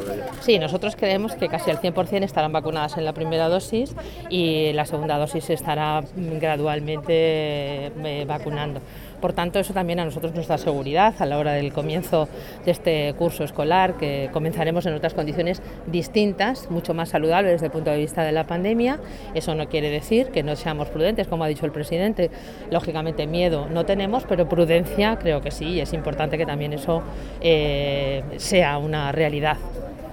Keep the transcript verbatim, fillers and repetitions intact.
Sí, nosotros creemos que casi el cien por ciento estarán vacunadas en la primera dosis y la segunda dosis se estará gradualmente eh, vacunando. Por tanto, eso también a nosotros nos da seguridad a la hora del comienzo de este curso escolar, que comenzaremos en otras condiciones distintas, mucho más saludables desde el punto de vista de la pandemia. Eso no quiere decir que no seamos prudentes, como ha dicho el presidente. Lógicamente miedo no tenemos, pero prudencia creo que sí, y es importante que también eso eh, sea una realidad.